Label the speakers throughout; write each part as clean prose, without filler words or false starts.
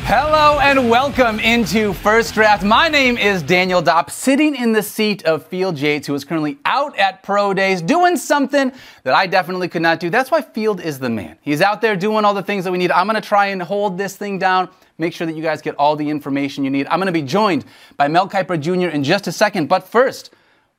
Speaker 1: Hello and welcome into First Draft. My name is Daniel Dopp, sitting in the seat of Field Yates, who is currently out at Pro Days doing something that I definitely could not do. That's why Field is the man. He's out there doing all the things that we need. I'm going to try and hold this thing down, make sure that you guys get all the information you need. I'm going to be joined by Mel Kiper Jr. in just a second, but first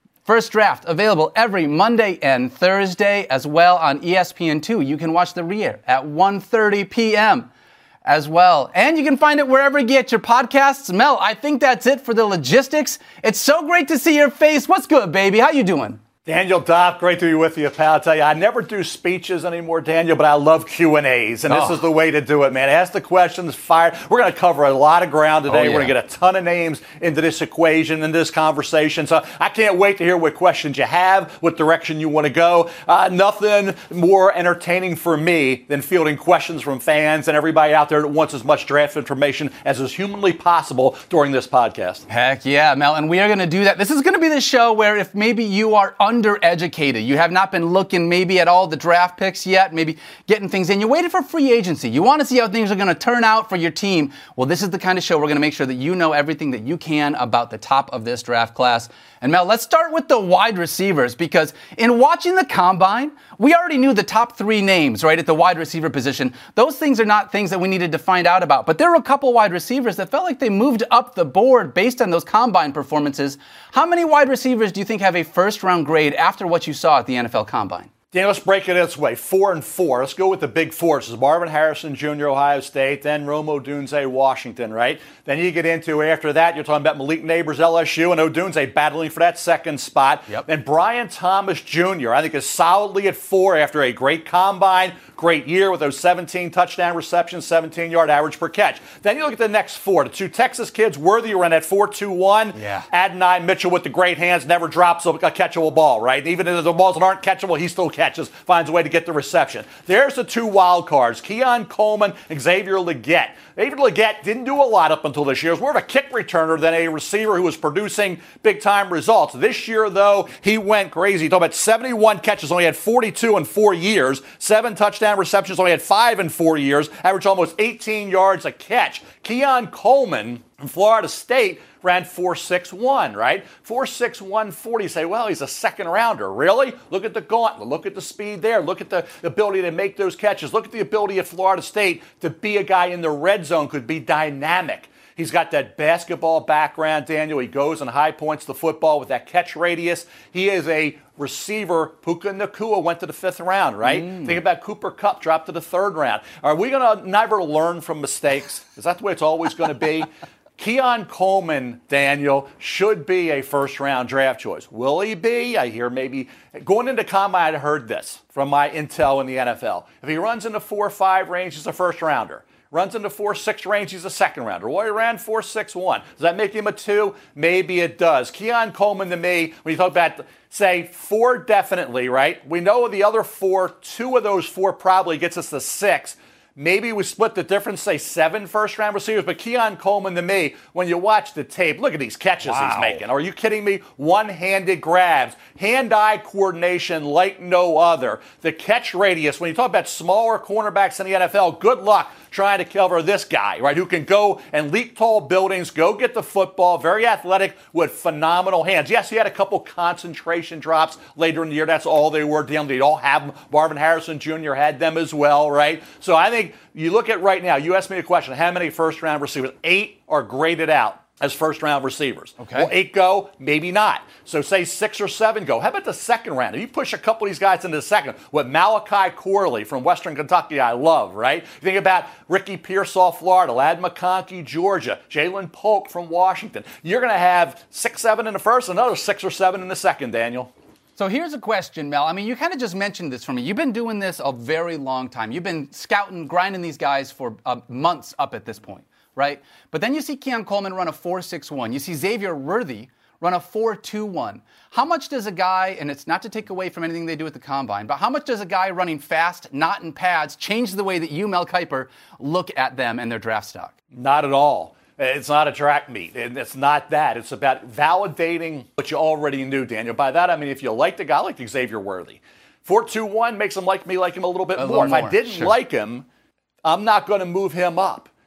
Speaker 1: Draft available every Monday and Thursday as well on ESPN2. You can watch the re-air at 1:30 p.m. as well. And you can find it wherever you get your podcasts. Mel, I think that's it for the logistics. It's so great to see your face. What's good, baby? How you doing?
Speaker 2: Daniel Dopp, great to be with you, pal. I'll tell you, I never do speeches anymore, Daniel, but I love Q&As, and this is the way to do it, man. Ask the questions, fire. We're going to cover a lot of ground today. We're going to get a ton of names into this equation, into this conversation. So I can't wait to hear what questions you have, what direction you want to go. Nothing more entertaining for me than fielding questions from fans and everybody out there that wants as much draft information as is humanly possible during this podcast.
Speaker 1: Heck yeah, Mel, and we are going to do that. This is going to be the show where if maybe you are undereducated, you have not been looking maybe at all the draft picks yet, maybe getting things in, you waited for free agency, you want to see how things are going to turn out for your team. Well, this is the kind of show we're going to make sure that you know everything that you can about the top of this draft class. And Mel, let's start with the wide receivers, because in watching the combine, we already knew the top three names, right, at the wide receiver position. Those things are not things that we needed to find out about. But there were a couple wide receivers that felt like they moved up the board based on those combine performances. How many wide receivers do you think have a first-round grade after what you saw at the NFL Combine?
Speaker 2: Dan, let's break it this way. 4 and 4. Let's go with the big four. This is Marvin Harrison Jr., Ohio State, then Rome Odunze, Washington, right? Then you get into, after that, you're talking about Malik Nabers, LSU, and Odunze battling for that second spot.
Speaker 1: Yep.
Speaker 2: Then Brian Thomas Jr., I think, is solidly at 4 after a great combine, great year with those 17 touchdown receptions, 17-yard average per catch. Then you look at the next 4. The two Texas kids, Worthy ran at 4.21.
Speaker 1: Yeah.
Speaker 2: Adonai Mitchell with the great hands, never drops a catchable ball, right? Even if the balls aren't catchable, he still catches, finds a way to get the reception. There's the two wild cards, Keon Coleman and Xavier Legette. Xavier Legette didn't do a lot up until this year. He was more of a kick returner than a receiver who was producing big-time results. This year, though, he went crazy. Talk about 71 catches, only had 42 in 4 years, 7 touchdown receptions, only had 5 in 4 years, averaged almost 18 yards a catch. Keon Coleman from Florida State ran 4.61, right? 4.61 40. You say, well, he's a second rounder. Really? Look at the gauntlet. Look at the speed there. Look at the ability to make those catches. Look at the ability at Florida State to be a guy in the red zone, could be dynamic. He's got that basketball background, Daniel. He goes and high points the football with that catch radius. He is a receiver. Puka Nacua went to the 5th round, right? Think about Cooper Kupp, dropped to the 3rd round. Are we going to never learn from mistakes? Is that the way it's always going to be? Keon Coleman, Daniel, should be a first-round draft choice. Will he be? I hear maybe. Going into combine, I heard this from my intel in the NFL. If he runs in the 4.5 range, he's a first-rounder. Runs in the 4.6 range, he's a second-rounder. Well, he ran 4.61. Does that make him a 2? Maybe it does. Keon Coleman, to me, when you talk about, say, 4 definitely, right? We know the other 4, 2 of those 4 probably gets us to 6. Maybe we split the difference, say 7 first-round receivers. But Keon Coleman, to me, when you watch the tape, look at these catches he's making. Are you kidding me? One-handed grabs, hand-eye coordination like no other. The catch radius, when you talk about smaller cornerbacks in the NFL, good luck trying to cover this guy, right, who can go and leap tall buildings, go get the football, very athletic with phenomenal hands. Yes, he had a couple concentration drops later in the year. That's all they were. They all have them. Marvin Harrison Jr. had them as well, right? So I think you look at right now, you asked me a question, how many first-round receivers? 8 are graded out as first-round receivers.
Speaker 1: Okay.
Speaker 2: Will 8 go? Maybe not. So say 6 or 7 go. How about the second round? If you push a couple of these guys into the second, what Malachi Corley from Western Kentucky, I love, right? You think about Ricky Pearsall, Florida, Lad McConkey, Georgia, Jalen Polk from Washington. You're going to have 6, 7 in the first, another 6 or 7 in the second, Daniel.
Speaker 1: So here's a question, Mel. I mean, you kind of just mentioned this for me. You've been doing this a very long time. You've been scouting, grinding these guys for months up at this point, right? But then you see Keon Coleman run a 4.61. You see Xavier Worthy run a 4.21. How much does a guy, and it's not to take away from anything they do at the combine, but how much does a guy running fast, not in pads, change the way that you, Mel Kiper, look at them and their draft stock?
Speaker 2: Not at all. It's not a track meet, and it's not that. It's about validating what you already knew, Daniel. By that, I mean, if you like the guy, I like Xavier Worthy. 4.21 makes him like me, like him a little bit more. If I didn't like him, I'm not going to move him up.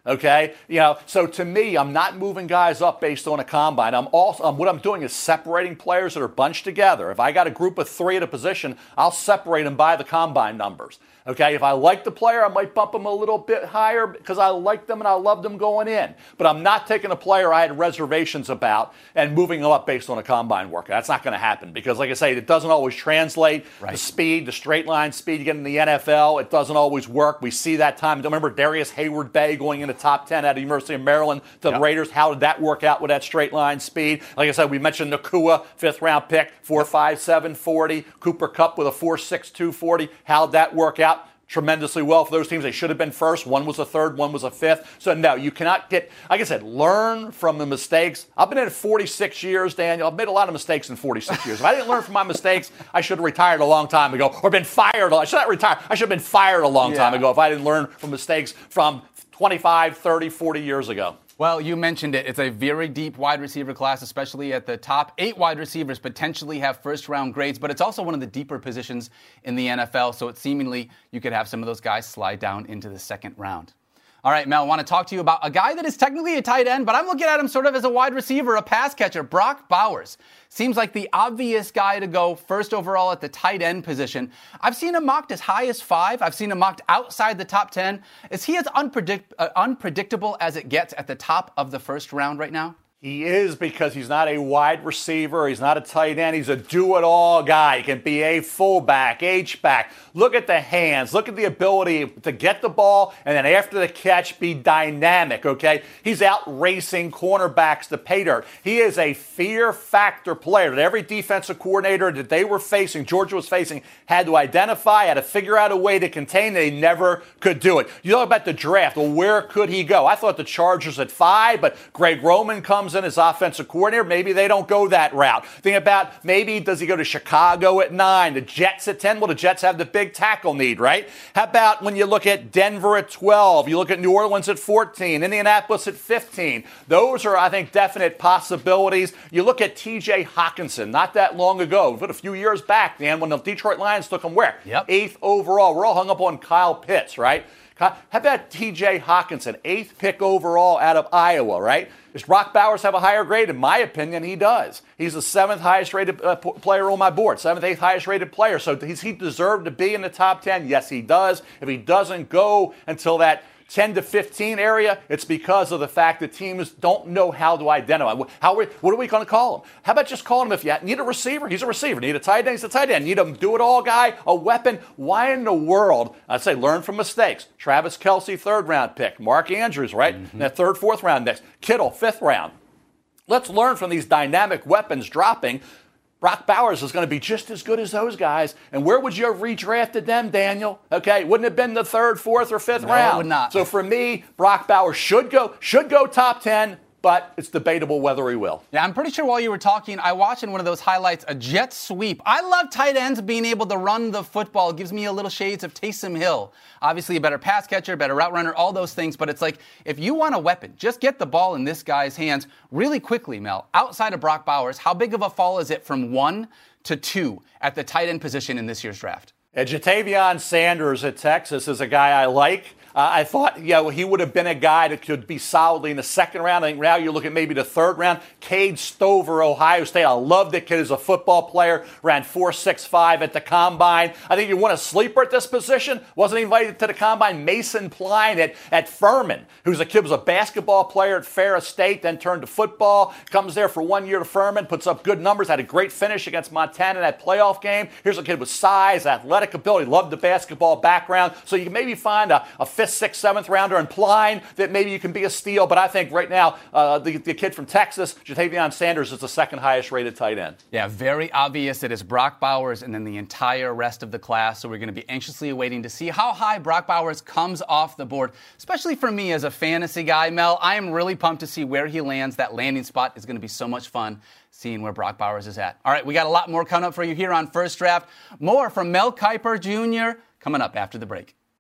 Speaker 2: Okay, so to me, I'm not moving guys up based on a combine. What I'm doing is separating players that are bunched together. If I got a group of 3 at a position, I'll separate them by the combine numbers. Okay, if I like the player, I might bump them a little bit higher because I like them and I love them going in. But I'm not taking a player I had reservations about and moving them up based on a combine worker. That's not going to happen because, like I say, it doesn't always translate.
Speaker 1: Right.
Speaker 2: The speed, the straight line speed you get in the NFL, it doesn't always work. We see that time. Remember Darius Hayward-Bay going in the top 10 out of the University of Maryland to the Raiders? How did that work out with that straight line speed? Like I said, we mentioned Nacua, 5th-round pick, 4.57 40. Cooper Kupp with a 4.62 40. How did that work out? Tremendously well for those teams. They should have been first. One was a third, one was a fifth. So, no, you cannot get, like I said, learn from the mistakes. I've been in it 46 years, Daniel. I've made a lot of mistakes in 46 years. If I didn't learn from my mistakes, I should have retired a long time ago or been fired. I should not retire. I should have been fired a long time ago if I didn't learn from mistakes from 25, 30, 40 years ago.
Speaker 1: Well, you mentioned it. It's a very deep wide receiver class, especially at the top. 8 wide receivers potentially have first-round grades, but it's also one of the deeper positions in the NFL, so it's seemingly you could have some of those guys slide down into the second round. All right, Mel, I want to talk to you about a guy that is technically a tight end, but I'm looking at him sort of as a wide receiver, a pass catcher, Brock Bowers. Seems like the obvious guy to go first overall at the tight end position. I've seen him mocked as high as 5. I've seen him mocked outside the top 10. Is he as unpredictable as it gets at the top of the first round right now?
Speaker 2: He is because he's not a wide receiver. He's not a tight end. He's a do-it-all guy. He can be a fullback, H-back. Look at the hands. Look at the ability to get the ball and then after the catch be dynamic, okay? He's out racing cornerbacks to pay dirt. He is a fear factor player that every defensive coordinator that they were facing, Georgia was facing, had to identify, had to figure out a way to contain. They never could do it. You talk about the draft. Well, where could he go? I thought the Chargers at 5, but Greg Roman comes in as offensive coordinator. Maybe they don't go that route. Think about maybe does he go to Chicago at 9, the Jets at 10? Well, the Jets have the big tackle need, right? How about when you look at Denver at 12, you look at New Orleans at 14, Indianapolis at 15. Those are, I think, definite possibilities. You look at T.J. Hockenson, not that long ago, but a few years back, Dan, when the Detroit Lions took him where?
Speaker 1: Yep.
Speaker 2: 8th overall. We're all hung up on Kyle Pitts, right? How about T.J. Hockenson, 8th pick overall out of Iowa, right? Does Brock Bowers have a higher grade? In my opinion, he does. He's the 7th highest rated player on my board, 7th, 8th highest rated player. So does he deserve to be in the top 10? Yes, he does. If he doesn't go until that 10 to 15 area, it's because of the fact that teams don't know how to identify. What are we going to call him? How about just calling him if you need a receiver? He's a receiver. Need a tight end? He's a tight end. Need a do-it-all guy? A weapon? Why in the world? I'd say learn from mistakes. Travis Kelce, 3rd-round pick. Mark Andrews, right? Mm-hmm. And 3rd, 4th-round next. Kittle, 5th round. Let's learn from these dynamic weapons dropping. Brock Bowers is going to be just as good as those guys. And where would you have redrafted them, Daniel? Okay, wouldn't have been the 3rd, 4th, or 5th round.
Speaker 1: It would not.
Speaker 2: So for me, Brock Bowers should go top 10, but it's debatable whether he will.
Speaker 1: Yeah, I'm pretty sure while you were talking, I watched in one of those highlights a jet sweep. I love tight ends being able to run the football. It gives me a little shades of Taysom Hill. Obviously a better pass catcher, better route runner, all those things. But it's like, if you want a weapon, just get the ball in this guy's hands really quickly, Mel. Outside of Brock Bowers, how big of a fall is it from 1 to 2 at the tight end position in this year's draft?
Speaker 2: Jatavion Sanders at Texas is a guy I like. I thought, he would have been a guy that could be solidly in the 2nd round. I think now you look at maybe the 3rd round. Cade Stover, Ohio State. I love the kid as a football player. Ran 4.65 at the Combine. I think you want a sleeper at this position. Wasn't invited to the Combine. Mason Pline at Furman, who's a kid was a basketball player at Ferris State, then turned to football. Comes there for 1 year to Furman, puts up good numbers. Had a great finish against Montana in that playoff game. Here's a kid with size, athletic ability, loved the basketball background. So you can maybe find a 5th, 6th, 7th rounder and Pline that maybe you can be a steal. But I think right now, the kid from Texas, Jatavion Sanders, is the 2nd highest rated tight end.
Speaker 1: Yeah, very obvious. It is Brock Bowers and then the entire rest of the class. So we're going to be anxiously awaiting to see how high Brock Bowers comes off the board, especially for me as a fantasy guy, Mel. I am really pumped to see where he lands. That landing spot is going to be so much fun seeing where Brock Bowers is at. All right, we got a lot more coming up for you here on First Draft. More from Mel Kiper Jr. coming up after the break.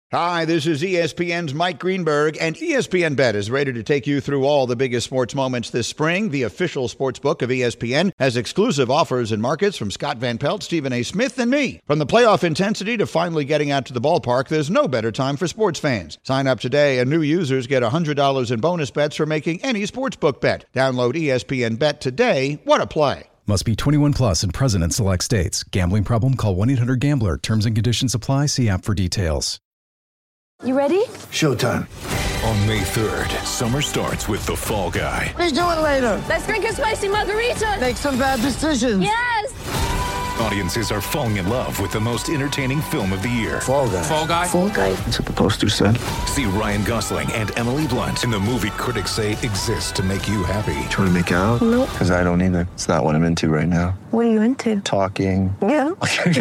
Speaker 3: Hi, this is ESPN's Mike Greenberg, and ESPN Bet is ready to take you through all the biggest sports moments this spring. The official sports book of ESPN has exclusive offers and markets from Scott Van Pelt, Stephen A. Smith, and me. From the playoff intensity to finally getting out to the ballpark, there's no better time for sports fans. Sign up today, and new users get $100 in bonus bets for making any sportsbook bet. Download ESPN Bet today. What a play.
Speaker 4: Must be 21 plus and present in select states. Gambling problem? Call 1-800-GAMBLER. Terms and conditions apply. See app for details.
Speaker 5: You ready?
Speaker 6: Showtime.
Speaker 7: On May 3rd, summer starts with The Fall Guy.
Speaker 6: Let's do it later.
Speaker 5: Let's drink a spicy margarita.
Speaker 6: Make some bad decisions.
Speaker 5: Yes!
Speaker 7: Audiences are falling in love with the most entertaining film of the year.
Speaker 6: Fall Guy.
Speaker 7: Fall Guy?
Speaker 5: Fall guy.
Speaker 6: That's what the poster said.
Speaker 7: See Ryan Gosling and Emily Blunt in the movie critics say exists to make you happy.
Speaker 6: Trying to make it out?
Speaker 5: Nope.
Speaker 6: Because I don't either. It's not what I'm into right now.
Speaker 5: What are you into?
Speaker 6: Talking.
Speaker 5: Yeah.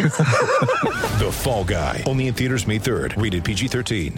Speaker 7: The Fall Guy. Only in theaters May 3rd. Rated PG-13.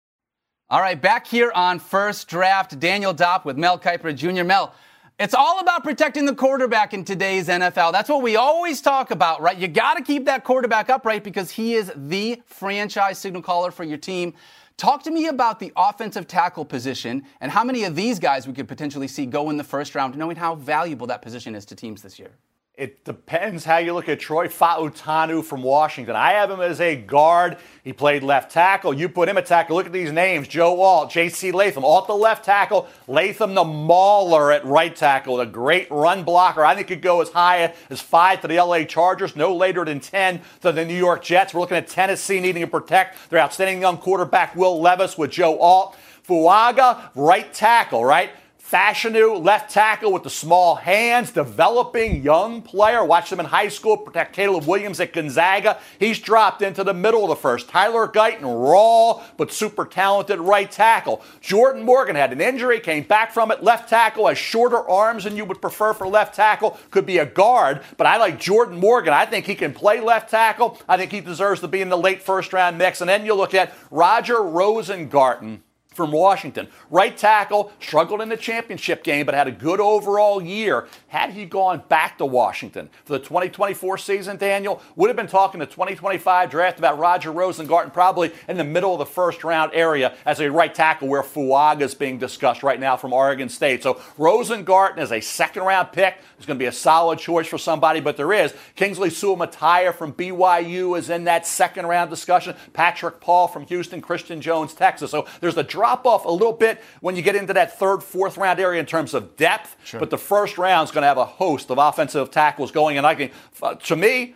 Speaker 1: All right, back here on First Draft, Daniel Dopp with Mel Kiper Jr. Mel, it's all about protecting the quarterback in today's NFL. That's what we always talk about, right? You got to keep that quarterback upright because he is the franchise signal caller for your team. Talk to me about the offensive tackle position and how many of these guys we could potentially see go in the first round, knowing how valuable that position is to teams this year.
Speaker 2: It depends how you look at Troy Fautanu from Washington. I have him as a guard. He played left tackle. You put him at tackle. Look at these names. Joe Alt, J.C. Latham. Alt the left tackle. Latham the mauler at right tackle. A great run blocker. I think could go as high as 5 to the L.A. Chargers, no later than 10 to the New York Jets. We're looking at Tennessee needing to protect their outstanding young quarterback, Will Levis, with Joe Alt. Fuaga, right tackle, right? Fashanu, left tackle with the small hands, developing young player. Watched him in high school, protect Caleb Williams at Gonzaga. He's dropped into the middle of the first. Tyler Guyton, raw but super talented right tackle. Jordan Morgan had an injury, came back from it. Left tackle has shorter arms than you would prefer for left tackle. Could be a guard, but I like Jordan Morgan. I think he can play left tackle. I think he deserves to be in the late first round mix. And then you look at Roger Rosengarten from Washington. Right tackle, struggled in the championship game, but had a good overall year. Had he gone back to Washington for the 2024 season, Daniel, would have been talking the 2025 draft about Roger Rosengarten probably in the middle of the first round area as a right tackle where Fuaga is being discussed right now from Oregon State. So Rosengarten is a second round pick. It's going to be a solid choice for somebody, but there is. Kingsley Suamataia from BYU is in that second round discussion. Patrick Paul from Houston, Christian Jones, Texas. So there's a drop off a little bit when you get into that third, fourth round area in terms of depth. Sure. But the first round is going to have a host of offensive tackles going. And I can, to me,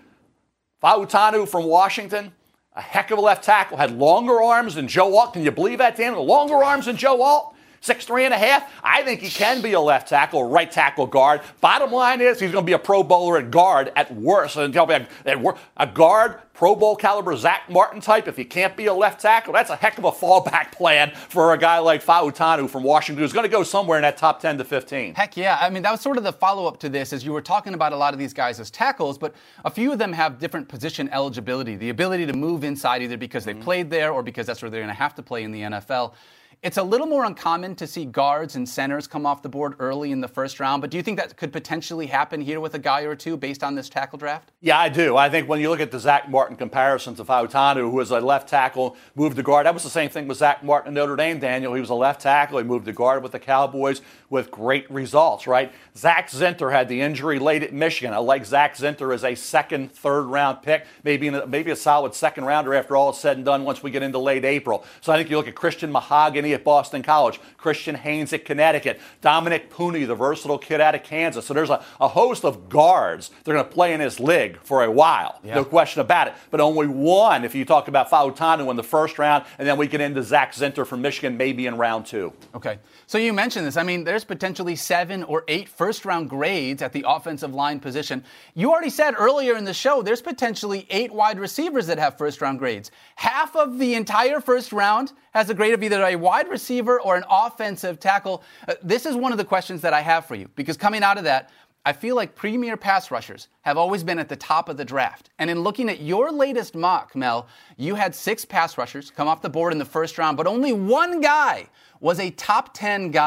Speaker 2: Fautanu from Washington, a heck of a left tackle, had longer arms than Joe Alt. Can you believe that, Dan? Longer arms than Joe Alt? 6'3.5". I think he can be a left tackle, right tackle guard. Bottom line is he's going to be a Pro Bowler at guard at worst. And tell me a guard, Pro Bowl caliber Zach Martin type. If he can't be a left tackle, that's a heck of a fallback plan for a guy like Fautanu from Washington who's going to go somewhere in that top 10 to 15.
Speaker 1: Heck yeah. I mean, that was sort of the follow-up to this as you were talking about a lot of these guys as tackles, but a few of them have different position eligibility, the ability to move inside either because they played there or because that's where they're going to have to play in the NFL. It's a little more uncommon to see guards and centers come off the board early in the first round, but do you think that could potentially happen here with a guy or two based on this tackle draft?
Speaker 2: Yeah, I do. I think when you look at the Zach Martin comparison to Fautanu, who was a left tackle, moved to guard, that was the same thing with Zach Martin in Notre Dame, Daniel. He was a left tackle. He moved to guard with the Cowboys with great results, right? Zach Zinter had the injury late at Michigan. I like Zach Zinter as a second, third round pick, maybe a solid second rounder after all is said and done once we get into late April. So I think you look at Christian Mahogany at Boston College, Christian Haynes at Connecticut, Dominic Pooney, the versatile kid out of Kansas. So there's a host of guards that are going to play in this league for a while, no question about it. But only one if you talk about Fautanu in the first round, and then we get into Zach Zinter from Michigan maybe in round 2.
Speaker 1: Okay. So you mentioned this. I mean, there's potentially 7 or 8 first-round grades at the offensive line position. You already said earlier in the show there's potentially 8 wide receivers that have first-round grades. Half of the entire first round has a grade of either a wide receiver or an offensive tackle. This is one of the questions that I have for you, because coming out of that, I feel like premier pass rushers have always been at the top of the draft. And in looking at your latest mock, Mel, you had 6 pass rushers come off the board in the first round, but only one guy was a top 10 guy.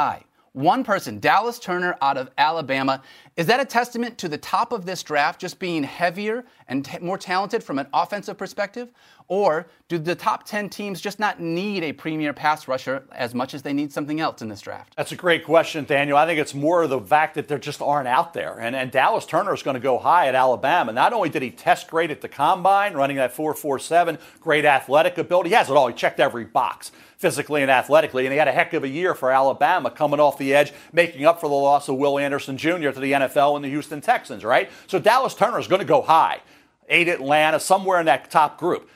Speaker 1: One person, Dallas Turner out of Alabama. Is that a testament to the top of this draft just being heavier and more talented from an offensive perspective? Or do the top 10 teams just not need a premier pass rusher as much as they need something else in this draft?
Speaker 2: That's a great question, Daniel. I think it's more of the fact that there just aren't out there. And Dallas Turner is going to go high at Alabama. Not only did he test great at the combine, running that 4.47, great athletic ability. He has it all. He checked every box physically and athletically, and he had a heck of a year for Alabama coming off the edge, making up for the loss of Will Anderson Jr. to the NFL and the Houston Texans, right? So Dallas Turner is going to go high. 8 Atlanta, somewhere in that top group.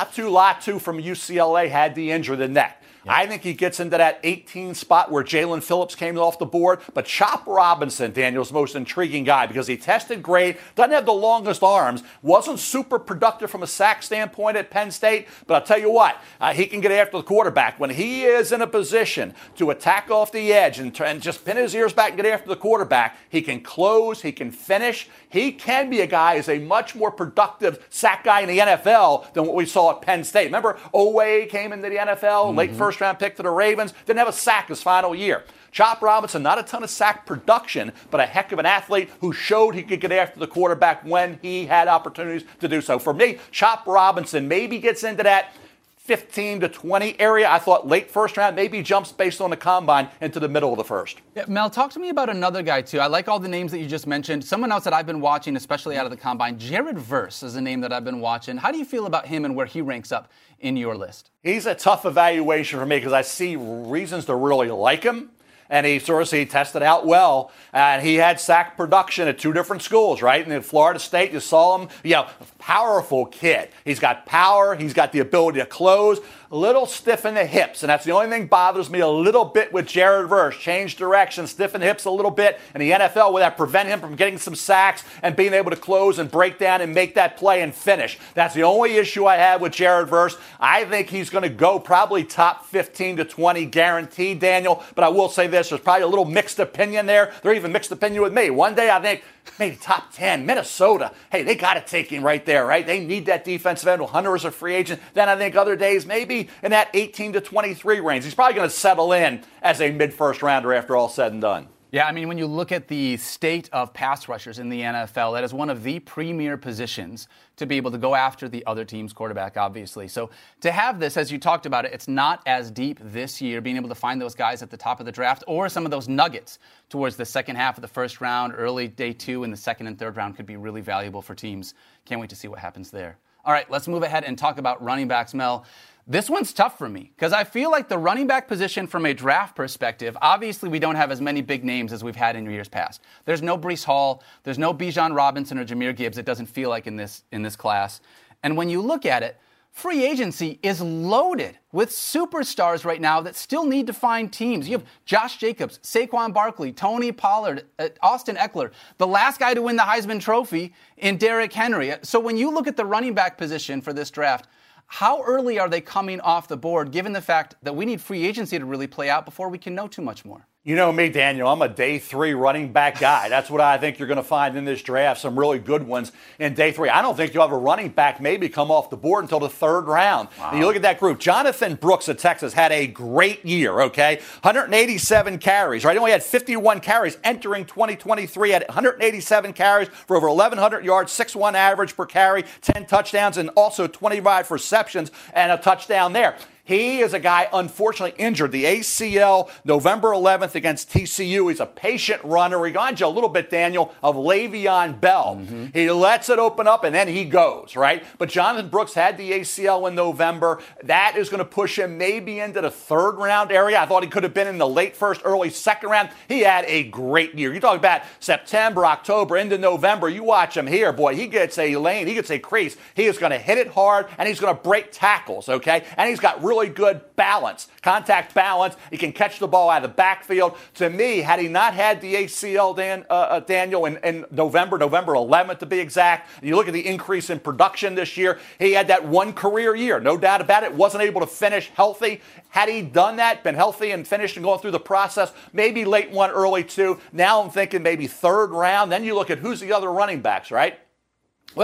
Speaker 2: Latu from UCLA had the injury, the neck. Yep. I think he gets into that 18 spot where Jalen Phillips came off the board. But Chop Robinson, Daniel's most intriguing guy because he tested great, doesn't have the longest arms, wasn't super productive from a sack standpoint at Penn State. But I'll tell you what, he can get after the quarterback. When he is in a position to attack off the edge and just pin his ears back and get after the quarterback, he can close, he can finish. He can be a guy who's a much more productive sack guy in the NFL than what we saw at Penn State. Remember, Oweh came into the NFL, late first-round pick to the Ravens, didn't have a sack his final year. Chop Robinson, not a ton of sack production, but a heck of an athlete who showed he could get after the quarterback when he had opportunities to do so. For me, Chop Robinson maybe gets into that 15 to 20 area. I thought late first round, maybe jumps based on the combine into the middle of the first.
Speaker 1: Yeah, Mel, talk to me about another guy, too. I like all the names that you just mentioned. Someone else that I've been watching, especially out of the combine, Jared Verse is a name that I've been watching. How do you feel about him and where he ranks up in your list?
Speaker 2: He's a tough evaluation for me because I see reasons to really like him. And he tested out well. And he had sack production at 2 different schools, right? And in Florida State, you saw him, powerful kid. He's got power. He's got the ability to close. A little stiff in the hips. And that's the only thing bothers me a little bit with Jared Verse. Change direction, stiffen the hips a little bit. In the NFL, would that prevent him from getting some sacks and being able to close and break down and make that play and finish? That's the only issue I have with Jared Verse. I think he's going to go probably top 15 to 20 guaranteed, Daniel. But I will say this. There's probably a little mixed opinion there. They're even mixed opinion with me. One day I think maybe top 10, Minnesota. Hey, they got to take him right there, right? They need that defensive end. Hunter is a free agent. Then I think other days maybe in that 18 to 23 range. He's probably going to settle in as a mid-first rounder after all said and done.
Speaker 1: Yeah, I mean, when you look at the state of pass rushers in the NFL, that is one of the premier positions to be able to go after the other team's quarterback, obviously. So to have this, as you talked about it, it's not as deep this year, being able to find those guys at the top of the draft or some of those nuggets towards the second half of the first round, early day 2 in the second and third round could be really valuable for teams. Can't wait to see what happens there. All right, let's move ahead and talk about running backs, Mel. This one's tough for me because I feel like the running back position from a draft perspective, obviously we don't have as many big names as we've had in years past. There's no Breece Hall. There's no Bijan Robinson or Jahmyr Gibbs. It doesn't feel like in this class. And when you look at it, free agency is loaded with superstars right now that still need to find teams. You have Josh Jacobs, Saquon Barkley, Tony Pollard, Austin Eckler, the last guy to win the Heisman Trophy in Derrick Henry. So when you look at the running back position for this draft, how early are they coming off the board, given the fact that we need free agency to really play out before we can know too much more?
Speaker 2: You know me, Daniel. I'm a day 3 running back guy. That's what I think you're going to find in this draft, some really good ones in day 3. I don't think you'll have a running back maybe come off the board until the 3rd round. Wow. And you look at that group. Jonathan Brooks of Texas had a great year, okay? 187 carries, right? He only had 51 carries entering 2023. Had 187 carries for over 1,100 yards, 6.1 average per carry, 10 touchdowns, and also 25 receptions and a touchdown there. He is a guy, unfortunately, injured. The ACL, November 11th against TCU. He's a patient runner. Reminds you a little bit, Daniel, of Le'Veon Bell. Mm-hmm. He lets it open up, and then he goes, right? But Jonathan Brooks had the ACL in November. That is going to push him maybe into the 3rd round area. I thought he could have been in the late 1st, early 2nd round. He had a great year. You talk about September, October, into November. You watch him here, boy. He gets a lane. He gets a crease. He is going to hit it hard, and he's going to break tackles, okay? And he's got really good balance, contact balance. He can catch the ball out of the backfield. To me, had he not had the ACL, Daniel, in November 11th to be exact, and you look at the increase in production this year, he had that one career year, no doubt about it, wasn't able to finish healthy. Had he done that, been healthy and finished and going through the process, maybe late 1, early 2. Now I'm thinking maybe 3rd round. Then you look at who's the other running backs, right? Well,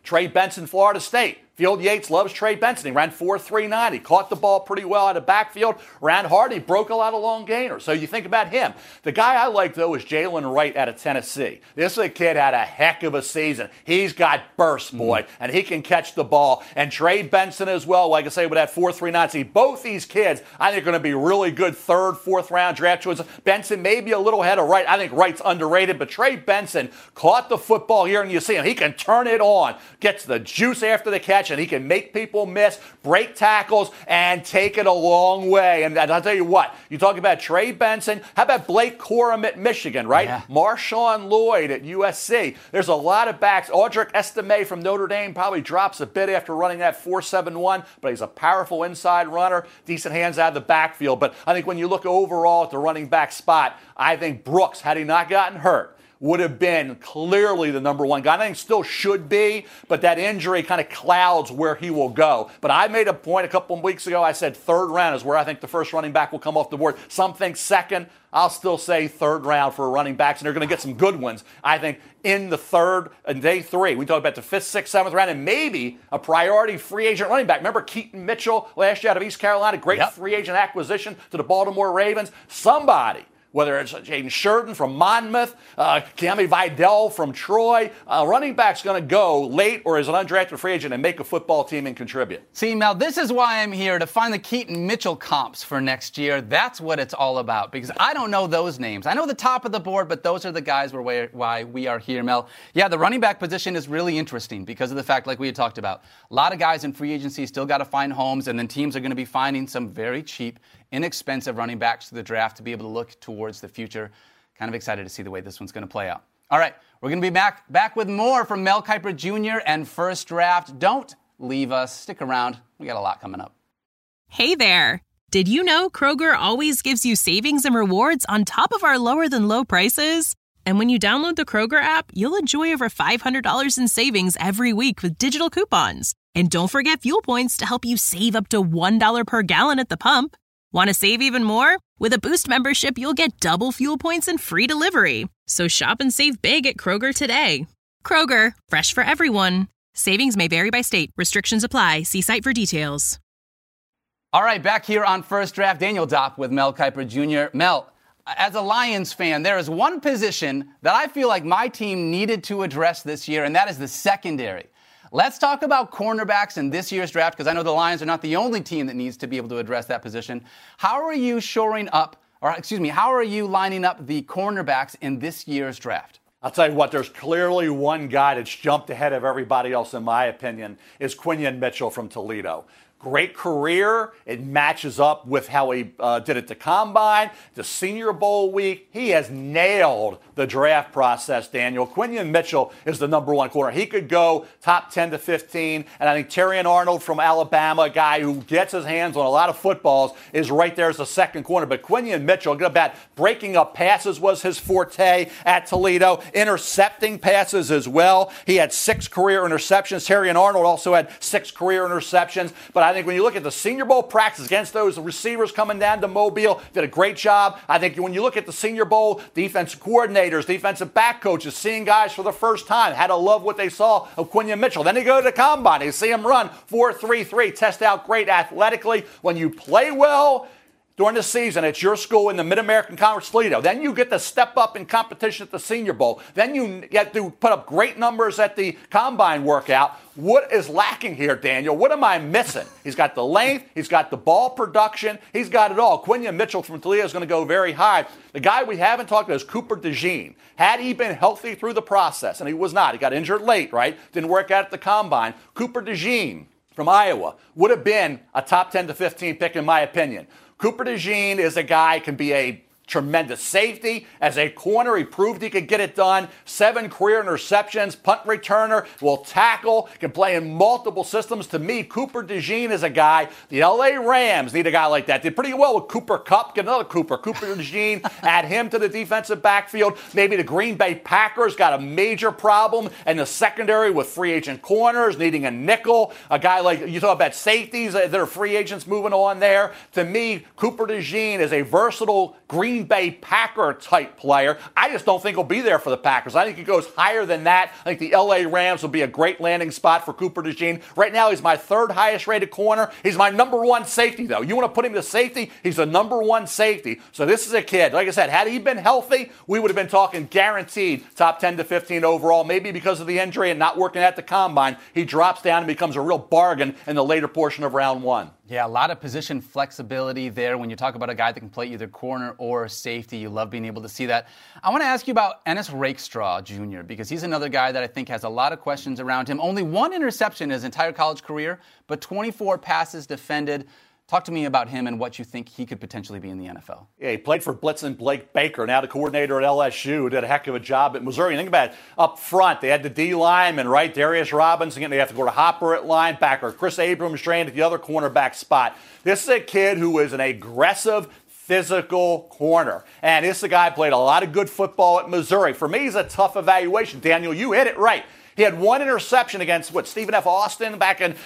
Speaker 2: Trey Benson, Florida State. Field Yates loves Trey Benson. He ran 4.39. He caught the ball pretty well out of backfield, ran hard. He broke a lot of long gainers. So you think about him. The guy I like, though, is Jalen Wright out of Tennessee. This kid had a heck of a season. He's got burst, boy, and he can catch the ball. And Trey Benson as well, like I say, with that 4.39. See, both these kids, I think, are going to be really good third, fourth round draft choices. Benson maybe a little ahead of Wright. I think Wright's underrated, but Trey Benson caught the football here, and you see him. He can turn it on, gets the juice after the catch, and he can make people miss, break tackles, and take it a long way. And I'll tell you what, you talk about Trey Benson. How about Blake Corum at Michigan, right?
Speaker 1: Yeah.
Speaker 2: Marshawn Lloyd at USC. There's a lot of backs. Audric Estime from Notre Dame probably drops a bit after running that 4.71, but he's a powerful inside runner, decent hands out of the backfield. But I think when you look overall at the running back spot, I think Brooks, had he not gotten hurt, would have been clearly the number one guy. I think still should be, but that injury kind of clouds where he will go. But I made a point a couple of weeks ago. I said third round is where I think the first running back will come off the board. Some think second. I'll still say third round for running backs, and they're going to get some good ones, I think, in the third and day three. We talk about the fifth, sixth, seventh round, and maybe a priority free agent running back. Remember Keaton Mitchell last year out of East Carolina? Great free agent acquisition to the Baltimore Ravens. Somebody, whether it's Jaden Shurden from Monmouth, Cami Vidal from Troy, running back's going to go late or as an undrafted free agent and make a football team and contribute.
Speaker 1: See, Mel, this is why I'm here, to find the Keaton Mitchell comps for next year. That's what it's all about, because I don't know those names. I know the top of the board, but those are the guys why we are here, Mel. Yeah, the running back position is really interesting because of the fact, like we had talked about, a lot of guys in free agency still got to find homes, and then teams are going to be finding some very cheap, inexpensive running backs to the draft to be able to look towards the future. Kind of excited to see the way this one's going to play out. All right, we're going to be back with more from Mel Kiper Jr. and First Draft. Don't leave us. Stick around. We got a lot coming up.
Speaker 8: Hey there. Did you know Kroger always gives you savings and rewards on top of our lower than low prices? And when you download the Kroger app, you'll enjoy over $500 in savings every week with digital coupons. And don't forget fuel points to help you save up to $1 per gallon at the pump. Want to save even more? With a Boost membership, you'll get double fuel points and free delivery. So shop and save big at Kroger today. Kroger, fresh for everyone. Savings may vary by state. Restrictions apply. See site for details.
Speaker 1: All right, back here on First Draft, Daniel Dopp with Mel Kiper Jr. Mel, as a Lions fan, there is one position that I feel like my team needed to address this year, and that is the secondary. Let's talk about cornerbacks in this year's draft, because I know the Lions are not the only team that needs to be able to address that position. How are you how are you lining up the cornerbacks in this year's draft?
Speaker 2: I'll tell you what, there's clearly one guy that's jumped ahead of everybody else, in my opinion, is Quinion Mitchell from Toledo. Great career. It matches up with how he did at the Combine, the Senior Bowl week. He has nailed the draft process, Daniel. Quinion Mitchell is the number one corner. He could go top 10 to 15. And I think Terrion Arnold from Alabama, a guy who gets his hands on a lot of footballs, is right there as the second corner. But Quinion Mitchell, good about breaking up passes was his forte at Toledo, intercepting passes as well. He had 6 career interceptions. Terrion Arnold also had 6 career interceptions. But I think when you look at the Senior Bowl practice against those receivers coming down to Mobile, did a great job. I think when you look at the Senior Bowl, defensive coordinators, defensive back coaches, seeing guys for the first time, had to love what they saw of Quinion Mitchell. Then they go to the Combine. They see him run 4.33, test out great athletically. When you play well during the season at your school in the Mid-American Conference Toledo, then you get to step up in competition at the Senior Bowl. Then you get to put up great numbers at the Combine workout. What is lacking here, Daniel? What am I missing? He's got the length. He's got the ball production. He's got it all. Quinion Mitchell from Toledo is going to go very high. The guy we haven't talked about is Cooper DeJean. Had he been healthy through the process, and he was not. He got injured late, right? Didn't work out at the Combine. Cooper DeJean from Iowa would have been a top 10 to 15 pick, in my opinion. Cooper DeJean is a guy, can be a tremendous safety. As a corner, he proved he could get it done. 7 career interceptions, punt returner, will tackle, can play in multiple systems. To me, Cooper DeJean is a guy. The LA Rams need a guy like that. Did pretty well with Cooper Kupp. Get another Cooper DeJean, add him to the defensive backfield. Maybe the Green Bay Packers got a major problem in the secondary with free agent corners, needing a nickel. A guy like, you talk about safeties that are free agents moving on there. To me, Cooper DeJean is a versatile Green Green Bay Packer type player. I just don't think he'll be there for the Packers. I think he goes higher than that. I think the LA Rams will be a great landing spot for Cooper DeJean. Right now, he's my third highest rated corner. He's my number one safety, though. You want to put him to safety? He's the number one safety. So this is a kid. Like I said, had he been healthy, we would have been talking guaranteed top 10 to 15 overall. Maybe because of the injury and not working at the combine, he drops down and becomes a real bargain in the later portion of round one.
Speaker 1: Yeah, a lot of position flexibility there. When you talk about a guy that can play either corner or safety, you love being able to see that. I want to ask you about Ennis Rakestraw Jr., because he's another guy that I think has a lot of questions around him. Only one interception in his entire college career, but 24 passes defended. Talk to me about him and what you think he could potentially be in the NFL.
Speaker 2: Yeah, he played for Blitzen Blake Baker, now the coordinator at LSU. Did a heck of a job at Missouri. Think about it. Up front, they had the D lineman, right? Darius Robinson. Again, they have to go to Hopper at linebacker. Chris Abrams trained at the other cornerback spot. This is a kid who is an aggressive, physical corner. And this is a guy who played a lot of good football at Missouri. For me, he's a tough evaluation. Daniel, you hit it right. He had one interception against, Stephen F. Austin back in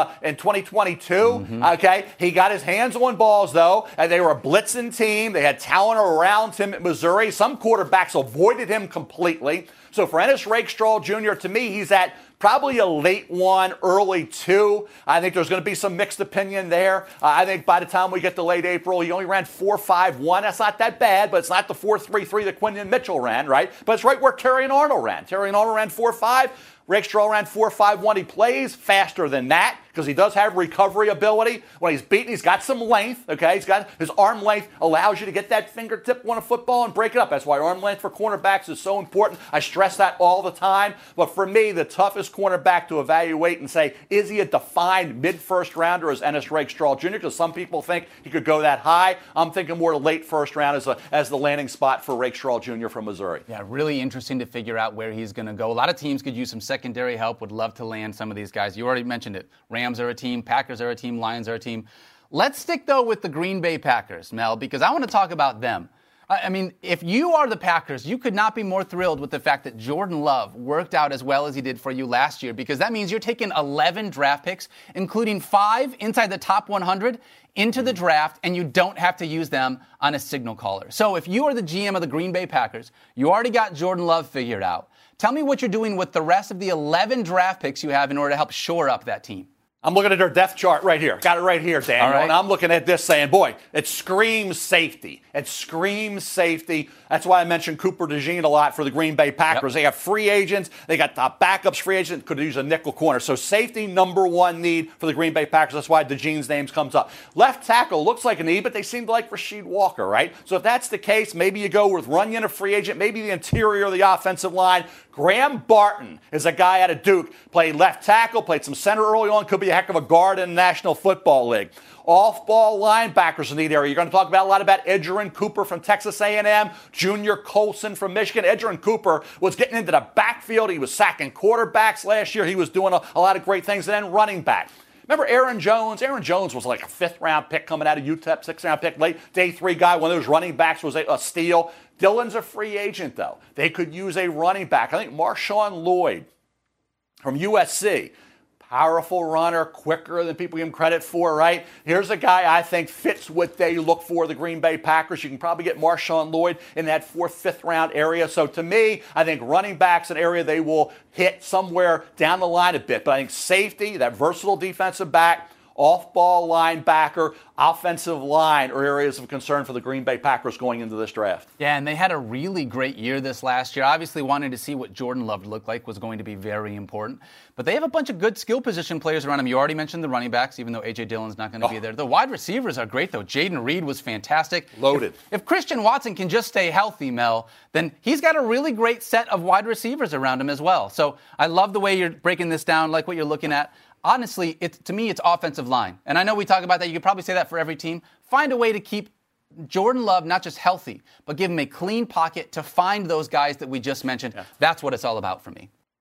Speaker 2: 2022. Mm-hmm. Okay, he got his hands on balls, though. And they were a blitzing team. They had talent around him at Missouri. Some quarterbacks avoided him completely. So for Ennis Rakestraw Jr., to me, he's at probably a late 1, early 2. I think there's going to be some mixed opinion there. I think by the time we get to late April, he only ran 4.51. That's not that bad, but it's not the 4.33 that Quinyon Mitchell ran, right? But it's right where Terrion Arnold ran. Terrion Arnold ran 4.5. Rakestraw ran 4.51. He plays faster than that because he does have recovery ability. When he's beaten, he's got some length, okay? He's got his arm length allows you to get that fingertip on a football and break it up. That's why arm length for cornerbacks is so important. I stress that all the time. But for me, the toughest cornerback to evaluate and say, is he a defined mid-first rounder is Ennis Rakestraw Jr., because some people think he could go that high. I'm thinking more late first round as the landing spot for Rakestraw Jr. from Missouri.
Speaker 1: Yeah, really interesting to figure out where he's going to go. A lot of teams could use some secondary help, would love to land some of these guys. You already mentioned it. Rams are a team, Packers are a team, Lions are a team. Let's stick, though, with the Green Bay Packers, Mel, because I want to talk about them. I mean, if you are the Packers, you could not be more thrilled with the fact that Jordan Love worked out as well as he did for you last year, because that means you're taking 11 draft picks, including 5 inside the top 100, into the draft, and you don't have to use them on a signal caller. So if you are the GM of the Green Bay Packers, you already got Jordan Love figured out. Tell me what you're doing with the rest of the 11 draft picks you have in order to help shore up that team.
Speaker 2: I'm looking at their depth chart right here. Got it right here, Daniel. Right. And I'm looking at this saying, boy, it screams safety. It screams safety. That's why I mentioned Cooper DeJean a lot for the Green Bay Packers. Yep. They have free agents. They got the backups free agents. Could use a nickel corner. So safety, number one need for the Green Bay Packers. That's why DeJean's name comes up. Left tackle looks like a need, but they seem to like Rasheed Walker, right? So if that's the case, maybe you go with Runyon, a free agent, maybe the interior of the offensive line. Graham Barton is a guy out of Duke. Played left tackle, played some center early on, could be a heck of a guard in the National Football League. Off-ball linebackers in the area. You're going to talk about a lot about Edgerrin Cooper from Texas A&M, Junior Colson from Michigan. Edgerrin Cooper was getting into the backfield. He was sacking quarterbacks last year. He was doing a lot of great things. And then running back. Remember Aaron Jones? Aaron Jones was like a 5th-round pick coming out of UTEP, 6th-round pick, late day 3 guy. One of those running backs was a steal. Dillon's a free agent, though. They could use a running back. I think Marshawn Lloyd from USC. Powerful runner, quicker than people give him credit for, right? Here's a guy I think fits what they look for, the Green Bay Packers. You can probably get Marshawn Lloyd in that 4th, 5th round area. So to me, I think running back's an area they will hit somewhere down the line a bit. But I think safety, that versatile defensive back, off-ball linebacker, offensive line are areas of concern for the Green Bay Packers going into this draft.
Speaker 1: Yeah, and they had a really great year this last year. Obviously, wanting to see what Jordan Love looked like was going to be very important. But they have a bunch of good skill position players around him. You already mentioned the running backs, even though A.J. Dillon's not going to be there. The wide receivers are great, though. Jaden Reed was fantastic.
Speaker 2: Loaded.
Speaker 1: If Christian Watson can just stay healthy, Mel, then he's got a really great set of wide receivers around him as well. So I love the way you're breaking this down, like what you're looking at. Honestly, to me, it's offensive line. And I know we talk about that. You could probably say that for every team. Find a way to keep Jordan Love not just healthy, but give him a clean pocket to find those guys that we just mentioned. Yeah. That's what it's all about for me.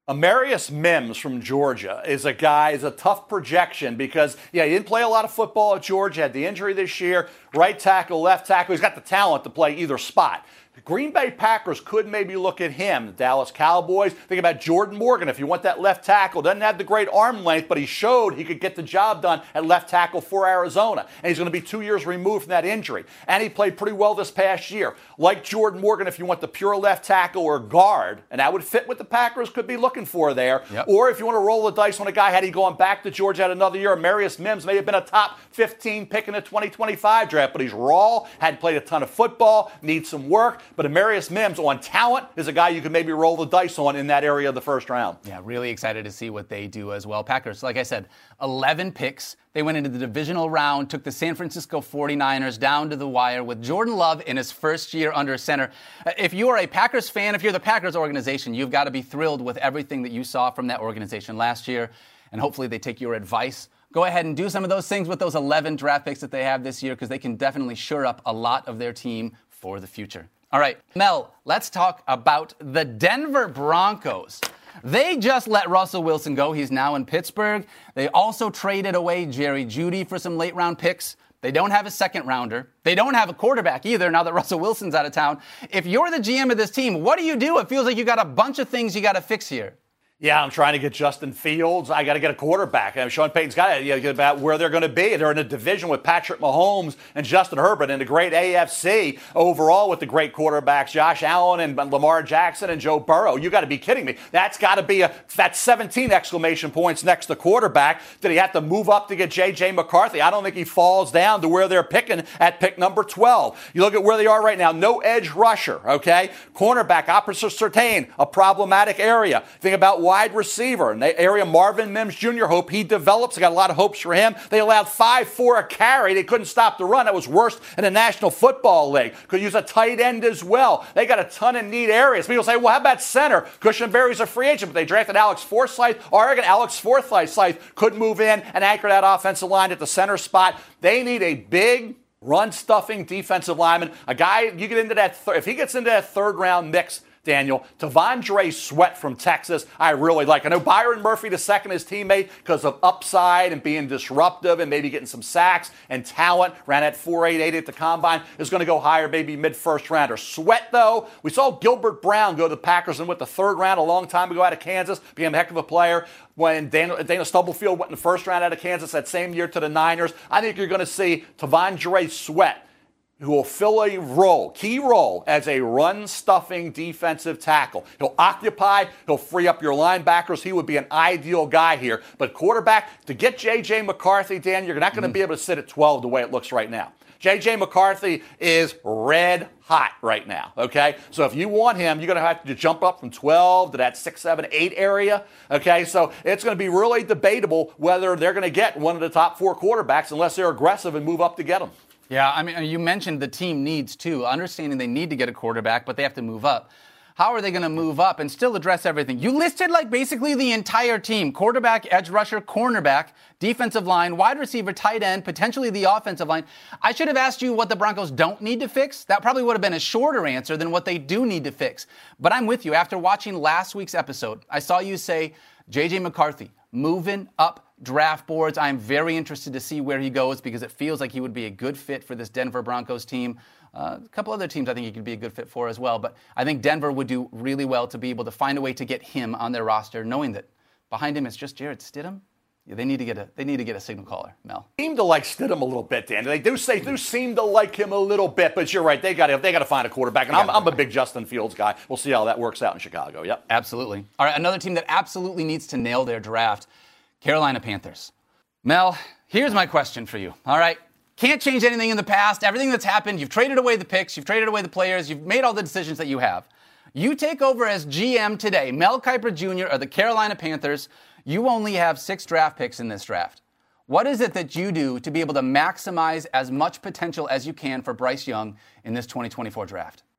Speaker 2: Amarius Mims from Georgia is a tough projection because, he didn't play a lot of football at Georgia, had the injury this year, right tackle, left tackle. He's got the talent to play either spot. The Green Bay Packers could maybe look at him. The Dallas Cowboys, think about Jordan Morgan. If you want that left tackle, doesn't have the great arm length, but he showed he could get the job done at left tackle for Arizona. And he's going to be 2 years removed from that injury. And he played pretty well this past year. Like Jordan Morgan, if you want the pure left tackle or guard, and that would fit what the Packers could be looking for there.
Speaker 1: Yep.
Speaker 2: Or if you want to roll the dice on a guy, had he gone back to Georgia at another year, Amarius Mims may have been a top 15 pick in the 2025 draft, but he's raw, hadn't played a ton of football, needs some work. But Amarius Mims on talent is a guy you can maybe roll the dice on in that area of the first round.
Speaker 1: Yeah, really excited to see what they do as well. Packers, like I said, 11 picks. They went into the divisional round, took the San Francisco 49ers down to the wire with Jordan Love in his first year under center. If you are a Packers fan, if you're the Packers organization, you've got to be thrilled with everything that you saw from that organization last year, and hopefully they take your advice. Go ahead and do some of those things with those 11 draft picks that they have this year because they can definitely shore up a lot of their team for the future. All right, Mel, let's talk about the Denver Broncos. They just let Russell Wilson go. He's now in Pittsburgh. They also traded away Jerry Jeudy for some late-round picks. They don't have a second-rounder. They don't have a quarterback either now that Russell Wilson's out of town. If you're the GM of this team, what do? It feels like you got a bunch of things you got to fix here.
Speaker 2: Yeah, I'm trying to get Justin Fields. I got to get a quarterback. Sean Payton's got to get about where they're going to be. They're in a division with Patrick Mahomes and Justin Herbert in the great AFC overall with the great quarterbacks, Josh Allen and Lamar Jackson and Joe Burrow. You got to be kidding me. That's got to be that's 17 exclamation points next to quarterback. Did he have to move up to get J.J. McCarthy? I don't think he falls down to where they're picking at pick number 12. You look at where they are right now. No edge rusher, okay? Cornerback, opposite Surtain, a problematic area. Think about wide receiver in the area. Marvin Mims Jr. hope he develops. I got a lot of hopes for him. They allowed 5-4 a carry. They couldn't stop the run. That was worse in the National Football League. Could use a tight end as well. They got a ton of neat areas. People say, well, how about center? Cushenberry's a free agent, but they drafted Alex Forsythe. Oregon, Alex Forsythe could move in and anchor that offensive line at the center spot. They need a big run-stuffing defensive lineman. A guy, you get into that, if he gets into that third-round mix, Daniel, T'Vondre Sweat from Texas, I really like. I know Byron Murphy II, his teammate, because of upside and being disruptive and maybe getting some sacks and talent, ran at 4.88 at the combine, is going to go higher, maybe mid-first rounder. Sweat, though, we saw Gilbert Brown go to the Packers and went the third round a long time ago out of Kansas, became a heck of a player. When Dana Stubblefield went in the first round out of Kansas that same year to the Niners, I think you're going to see T'Vondre Sweat, who will fill a key role as a run-stuffing defensive tackle. He'll occupy, he'll free up your linebackers. He would be an ideal guy here. But quarterback, to get J.J. McCarthy, Dan, you're not going to be able to sit at 12 the way it looks right now. J.J. McCarthy is red hot right now, okay? So if you want him, you're going to have to jump up from 12 to that 6, 7, 8 area, okay? So it's going to be really debatable whether they're going to get one of the top 4 quarterbacks unless they're aggressive and move up to get them.
Speaker 1: Yeah, I mean, you mentioned the team needs too. Understanding they need to get a quarterback, but they have to move up. How are they going to move up and still address everything? You listed like basically the entire team. Quarterback, edge rusher, cornerback, defensive line, wide receiver, tight end, potentially the offensive line. I should have asked you what the Broncos don't need to fix. That probably would have been a shorter answer than what they do need to fix. But I'm with you. After watching last week's episode, I saw you say J.J. McCarthy moving up draft boards. I'm very interested to see where he goes because it feels like he would be a good fit for this Denver Broncos team. A couple other teams I think he could be a good fit for as well. But I think Denver would do really well to be able to find a way to get him on their roster, knowing that behind him is just Jarrett Stidham. Yeah, they need to get a signal caller, Mel.
Speaker 2: Seem to like Stidham a little bit, Dan. They do seem to like him a little bit, but you're right. They got to find a quarterback, and I'm a big Justin Fields guy. We'll see how that works out in Chicago. Yep,
Speaker 1: absolutely. All right, another team that absolutely needs to nail their draft, Carolina Panthers. Mel, here's my question for you. All right. Can't change anything in the past. Everything that's happened, you've traded away the picks, you've traded away the players, you've made all the decisions that you have. You take over as GM today, Mel Kiper Jr. of the Carolina Panthers. You only have 6 draft picks in this draft. What is it that you do to be able to maximize as much potential as you can for Bryce Young in this 2024 draft?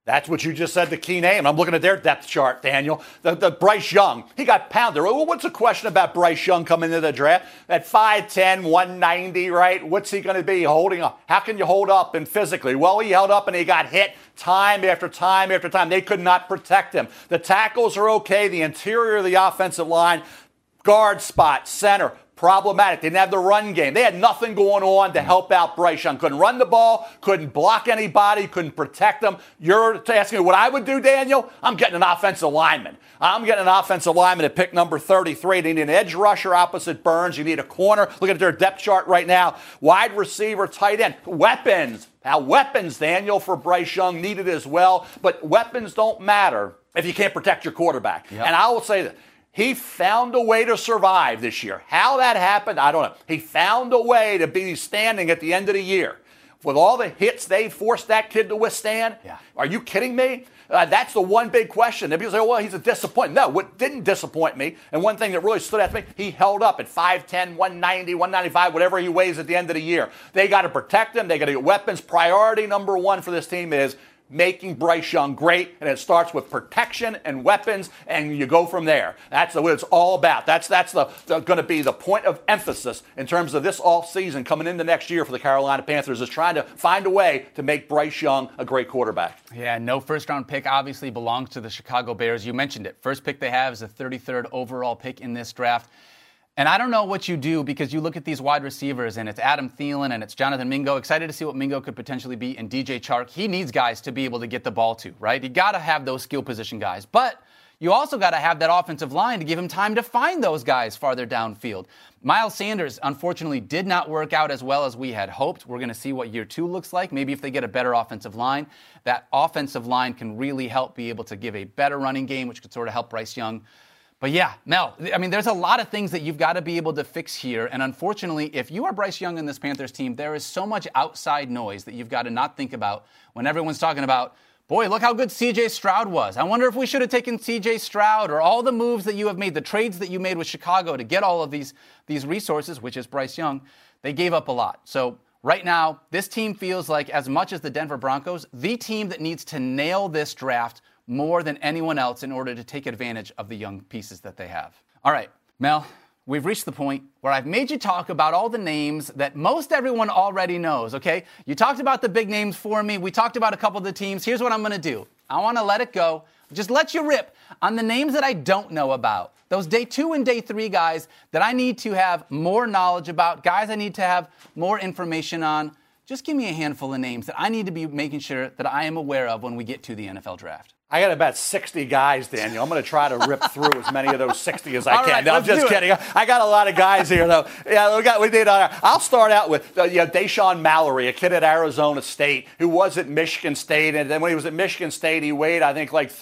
Speaker 2: That's what you just said, the key name. I'm looking at their depth chart, Daniel. The Bryce Young, he got pounded. Well, what's the question about Bryce Young coming into the draft? At 5'10", 190, right? What's he going to be holding up? How can you hold up and physically? Well, he held up and he got hit time after time after time. They could not protect him. The tackles are okay. The interior of the offensive line, guard spot, center, problematic. They didn't have the run game. They had nothing going on to help out Bryce Young. Couldn't run the ball, couldn't block anybody, couldn't protect them. You're asking me what I would do, Daniel? I'm getting an offensive lineman. I'm getting an offensive lineman at pick number 33. They need an edge rusher opposite Burns. You need a corner. Look at their depth chart right now. Wide receiver, tight end. Weapons. Now, weapons, Daniel, for Bryce Young needed as well. But weapons don't matter if you can't protect your quarterback. Yep. And I will say that. He found a way to survive this year. How that happened, I don't know. He found a way to be standing at the end of the year. With all the hits they forced that kid to withstand, Are you kidding me? That's the one big question. And people say, well, he's a disappointment. No, what didn't disappoint me, and one thing that really stood out to me, he held up at 5'10", 190, 195, whatever he weighs at the end of the year. They got to protect him. They got to get weapons. Priority number one for this team is making Bryce Young great, and it starts with protection and weapons, and you go from there. That's what it's all about. That's going to be the point of emphasis in terms of this off season coming into next year for the Carolina Panthers, is trying to find a way to make Bryce Young a great quarterback.
Speaker 1: Yeah, no first-round pick obviously belongs to the Chicago Bears. You mentioned it. First pick they have is the 33rd overall pick in this draft. And I don't know what you do, because you look at these wide receivers, and it's Adam Thielen and it's Jonathan Mingo. Excited to see what Mingo could potentially be, and DJ Chark. He needs guys to be able to get the ball to, right? You got to have those skill position guys. But you also got to have that offensive line to give him time to find those guys farther downfield. Miles Sanders, unfortunately, did not work out as well as we had hoped. We're going to see what year 2 looks like. Maybe if they get a better offensive line, that offensive line can really help be able to give a better running game, which could sort of help Bryce Young. But yeah, Mel, I mean, there's a lot of things that you've got to be able to fix here. And unfortunately, if you are Bryce Young in this Panthers team, there is so much outside noise that you've got to not think about when everyone's talking about, boy, look how good C.J. Stroud was. I wonder if we should have taken C.J. Stroud, or all the moves that you have made, the trades that you made with Chicago to get all of these resources, which is Bryce Young. They gave up a lot. So right now, this team feels like, as much as the Denver Broncos, the team that needs to nail this draft more than anyone else in order to take advantage of the young pieces that they have. All right, Mel, we've reached the point where I've made you talk about all the names that most everyone already knows, okay? You talked about the big names for me. We talked about a couple of the teams. Here's what I'm going to do. I want to let it go. Just let you rip on the names that I don't know about. Those day 2 and day 3 guys that I need to have more knowledge about, guys I need to have more information on. Just give me a handful of names that I need to be making sure that I am aware of when we get to the NFL draft.
Speaker 2: I got about 60 guys, Daniel. I'm going to try to rip through as many of those 60 as I can.
Speaker 1: Right,
Speaker 2: no, I'm just kidding. I got a lot of guys here, though. Yeah, we did. I'll start out with Deshaun Mallory, a kid at Arizona State who was at Michigan State. And then when he was at Michigan State, he weighed, I think, like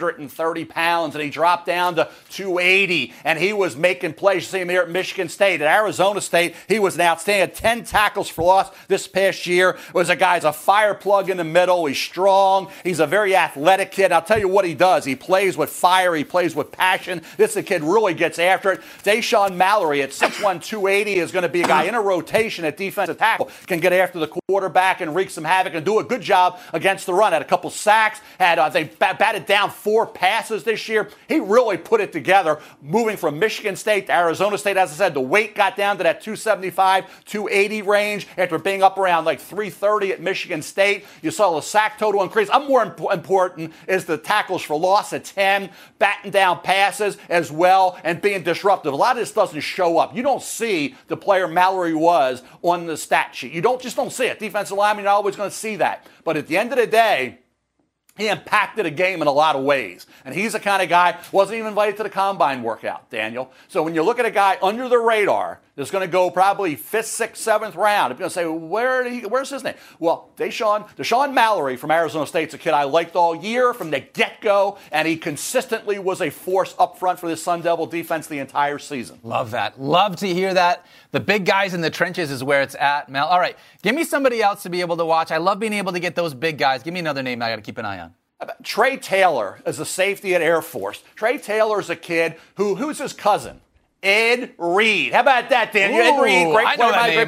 Speaker 2: 330 pounds. And he dropped down to 280. And he was making plays. You see him here at Michigan State. At Arizona State, he was an outstanding 10 tackles for loss this past year. Was a guy's a fire plug in the middle. He's strong. He's a very athletic kid. I'll tell you what he does. He plays with fire. He plays with passion. This kid really gets after it. Deshaun Mallory at 6'1", 280 is going to be a guy in a rotation at defensive tackle. Can get after the quarterback and wreak some havoc and do a good job against the run. Had a couple sacks. They batted down 4 passes this year. He really put it together, moving from Michigan State to Arizona State. As I said, the weight got down to that 275, 280 range after being up around like 330 at Michigan State. You saw the sack total increase. More important is the tackles for loss at 10, batting down passes as well, and being disruptive. A lot of this doesn't show up. You don't see the player Mallory was on the stat sheet. You just don't see it. Defensive linemen, you're always going to see that. But at the end of the day, he impacted a game in a lot of ways. And he's the kind of guy, wasn't even invited to the combine workout, Daniel. So when you look at a guy under the radar that's going to go probably 5th, 6th, 7th round, you're going to say, where's his name? Well, Deshaun Mallory from Arizona State's a kid I liked all year from the get-go, and he consistently was a force up front for this Sun Devil defense the entire season.
Speaker 1: Love that. Love to hear that. The big guys in the trenches is where it's at, Mel. All right, give me somebody else to be able to watch. I love being able to get those big guys. Give me another name I got to keep an eye on.
Speaker 2: Trey Taylor is a safety at Air Force. Trey Taylor is a kid who's his cousin. Ed Reed. How about that, Dan? Ed Reed, great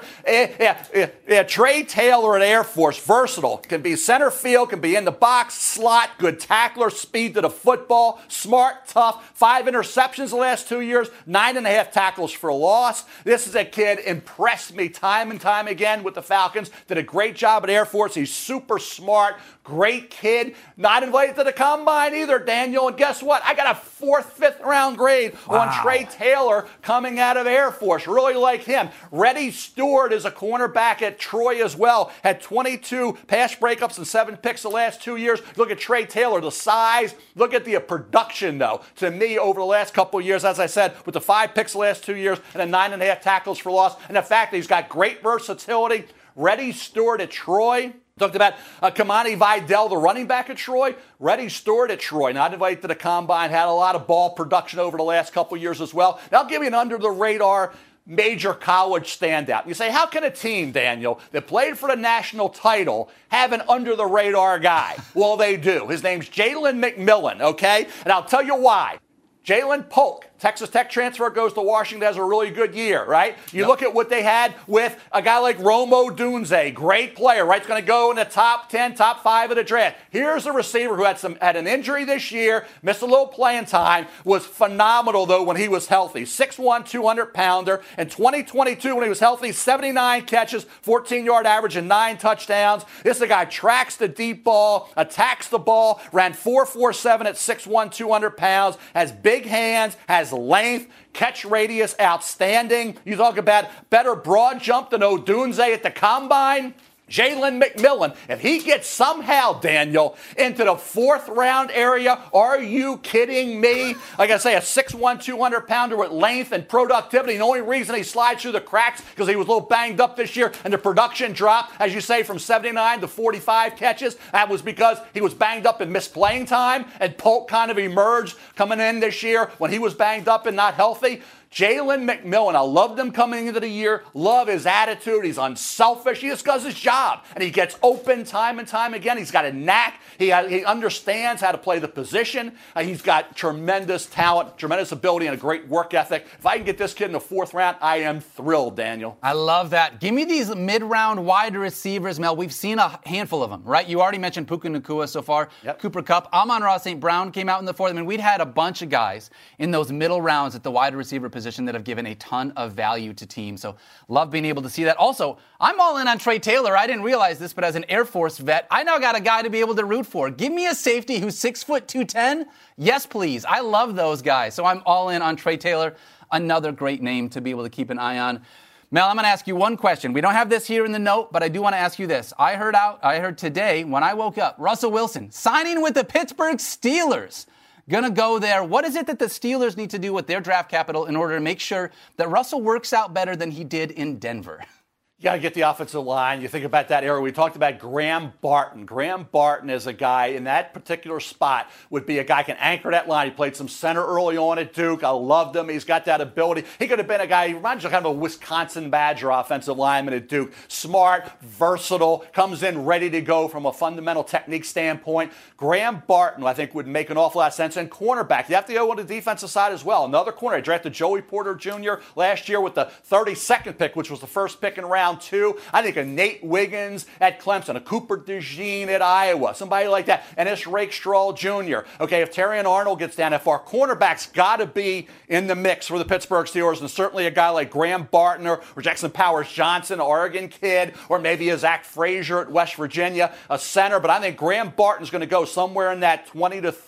Speaker 2: player. Trey Taylor at Air Force, versatile. Can be center field, can be in the box, slot, good tackler, speed to the football, smart, tough. 5 interceptions the last 2 years, 9.5 tackles for loss. This is a kid, impressed me time and time again with the Falcons. Did a great job at Air Force. He's super smart, great kid. Not invited to the combine either, Daniel. And guess what? I got a 4th, 5th round grade on Trey Taylor coming out of Air Force. Really like him. Reddy Stewart is a cornerback at Troy as well. Had 22 pass breakups and 7 picks the last 2 years. Look at Trey Taylor, the size. Look at the production, though. To me, over the last couple of years, as I said, with the 5 picks the last 2 years and then 9.5 tackles for loss, and the fact that he's got great versatility. Reddy Stewart at Troy. Talked about Kamani Vidal, the running back at Troy. Reddy Stewart at Troy, not invited to the combine, had a lot of ball production over the last couple of years as well. Now I'll give you an under-the-radar major college standout. You say, how can a team, Daniel, that played for the national title have an under-the-radar guy? Well, they do. His name's Jalen McMillan, okay? And I'll tell you why. Jalen Polk, Texas Tech transfer, goes to Washington, has a really good year, right? You look at what they had with a guy like Rome Odunze, great player, right? He's going to go in the top 10, top 5 of the draft. Here's a receiver who had an injury this year, missed a little playing time, was phenomenal, though, when he was healthy. 6'1", 200-pounder. In 2022, when he was healthy, 79 catches, 14-yard average, and 9 touchdowns. This is a guy tracks the deep ball, attacks the ball, ran 4.47 at 6'1", 200 pounds, has big hands, has length, catch radius outstanding. You talk about better broad jump than Odunze at the combine. Jalen McMillan, if he gets somehow, Daniel, into the 4th round area, are you kidding me? Like I say, a 6'1", 200-pounder with length and productivity. The only reason he slides through the cracks because he was a little banged up this year and the production dropped, as you say, from 79 to 45 catches. That was because he was banged up and missed playing time, and Polk kind of emerged coming in this year when he was banged up and not healthy. Jalen McMillan, I loved him coming into the year. Love his attitude. He's unselfish. He just does his job. And he gets open time and time again. He's got a knack. He understands how to play the position. He's got tremendous talent, tremendous ability, and a great work ethic. If I can get this kid in the 4th round, I am thrilled, Daniel.
Speaker 1: I love that. Give me these mid-round wide receivers, Mel. We've seen a handful of them, right? You already mentioned Puka Nacua so far. Yep. Cooper Kupp. Amon-Ra St. Brown came out in the 4th. I mean, we'd had a bunch of guys in those middle rounds at the wide receiver position that have given a ton of value to teams. So love being able to see that. Also, I'm all in on Trey Taylor. I didn't realize this, but as an Air Force vet, I now got a guy to be able to root for. Give me a safety who's 6 foot 210. Yes, please. I love those guys. So I'm all in on Trey Taylor. Another great name to be able to keep an eye on. Mel, I'm going to ask you one question. We don't have this here in the note, but I do want to ask you this. I heard today when I woke up, Russell Wilson signing with the Pittsburgh Steelers. Gonna go there. What is it that the Steelers need to do with their draft capital in order to make sure that Russell works out better than he did in Denver?
Speaker 2: You got to get the offensive line. You think about that area. We talked about Graham Barton. Graham Barton is a guy in that particular spot would be a guy who can anchor that line. He played some center early on at Duke. I loved him. He's got that ability. He could have been a guy, he reminds you of kind of a Wisconsin Badger offensive lineman at Duke. Smart, versatile, comes in ready to go from a fundamental technique standpoint. Graham Barton, I think, would make an awful lot of sense. And cornerback, you have to go on the defensive side as well. Another corner. I drafted Joey Porter Jr. last year with the 32nd pick, which was the first pick in round 2. I think a Nate Wiggins at Clemson, a Cooper DeJean at Iowa, somebody like that. And it's Rake Strahl Jr. Okay, if Terrion Arnold gets down, if our cornerbacks got to be in the mix for the Pittsburgh Steelers, and certainly a guy like Graham Barton or Jackson Powers Johnson, Oregon kid, or maybe a Zach Frazier at West Virginia, a center. But I think Graham Barton's going to go somewhere in that 20 to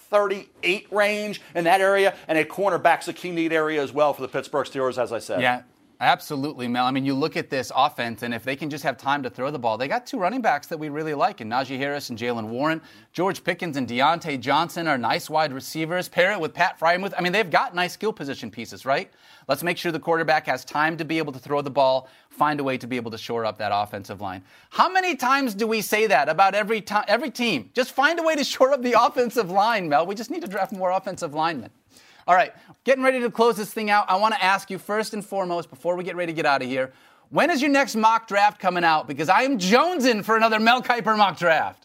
Speaker 2: 38 range in that area, and a cornerback's a key need area as well for the Pittsburgh Steelers, as I said.
Speaker 1: Yeah. Absolutely, Mel. I mean, you look at this offense, and if they can just have time to throw the ball, they got 2 running backs that we really like, in Najee Harris and Jalen Warren. George Pickens and Deontay Johnson are nice wide receivers. Pair it with Pat Freiermuth. I mean, they've got nice skill position pieces, right? Let's make sure the quarterback has time to be able to throw the ball, find a way to be able to shore up that offensive line. How many times do we say that about every team? Just find a way to shore up the offensive line, Mel. We just need to draft more offensive linemen. All right, getting ready to close this thing out. I want to ask you first and foremost, before we get ready to get out of here, when is your next mock draft coming out? Because I am jonesing for another Mel Kiper mock draft.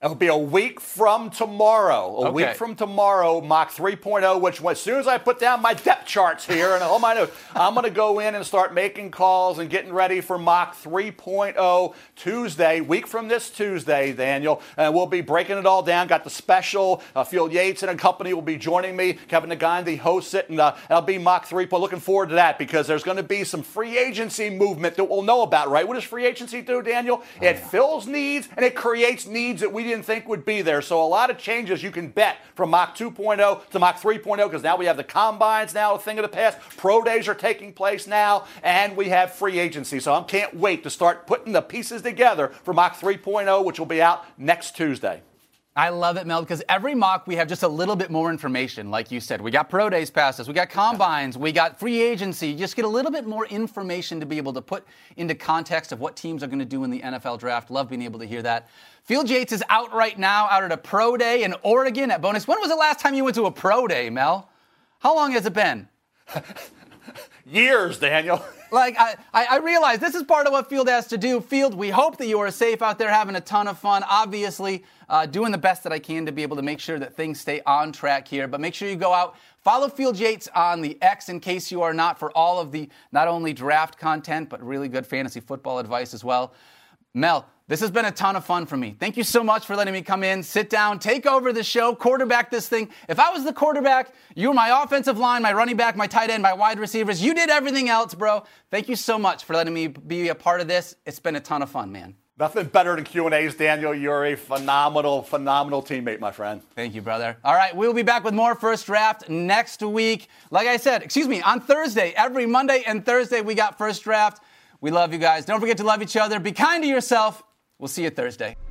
Speaker 2: It'll be a week from tomorrow. A week from tomorrow, Mock 3.0, which as soon as I put down my depth charts here and all my notes, I'm going to go in and start making calls and getting ready for Mock 3.0 Tuesday, week from this Tuesday, Daniel. And we'll be breaking it all down. Got the special. Field Yates and company will be joining me. Kevin Nagandi hosts it, and that'll be Mock 3.0. Looking forward to that because there's going to be some free agency movement that we'll know about, right? What does free agency do, Daniel? It fills needs and it creates needs that we didn't think would be there. So a lot of changes you can bet from Mock 2.0 to Mock 3.0 because now we have the combines now, a thing of the past. Pro days are taking place now, and we have free agency. So I can't wait to start putting the pieces together for Mock 3.0, which will be out next Tuesday.
Speaker 1: I love it, Mel, because every mock we have just a little bit more information. Like you said, we got pro days passes, we got combines, we got free agency. You just get a little bit more information to be able to put into context of what teams are going to do in the NFL draft. Love being able to hear that. Field Yates is out right now, out at a pro day in Oregon at Bonus. When was the last time you went to a pro day, Mel? How long has it been?
Speaker 2: Years, Daniel.
Speaker 1: Like, I realize this is part of what Field has to do. Field, we hope that you are safe out there, having a ton of fun. Obviously, doing the best that I can to be able to make sure that things stay on track here. But make sure you go out, follow Field Yates on the X in case you are not, for all of the not only draft content, but really good fantasy football advice as well. Mel, this has been a ton of fun for me. Thank you so much for letting me come in, sit down, take over the show, quarterback this thing. If I was the quarterback, you were my offensive line, my running back, my tight end, my wide receivers. You did everything else, bro. Thank you so much for letting me be a part of this. It's been a ton of fun, man.
Speaker 2: Nothing better than Q&As, Daniel. You're a phenomenal teammate, my friend.
Speaker 1: Thank you, brother. All right, we'll be back with more First Draft next week. Like I said, on Thursday. Every Monday and Thursday, we got First Draft. We love you guys. Don't forget to love each other. Be kind to yourself. We'll see you Thursday.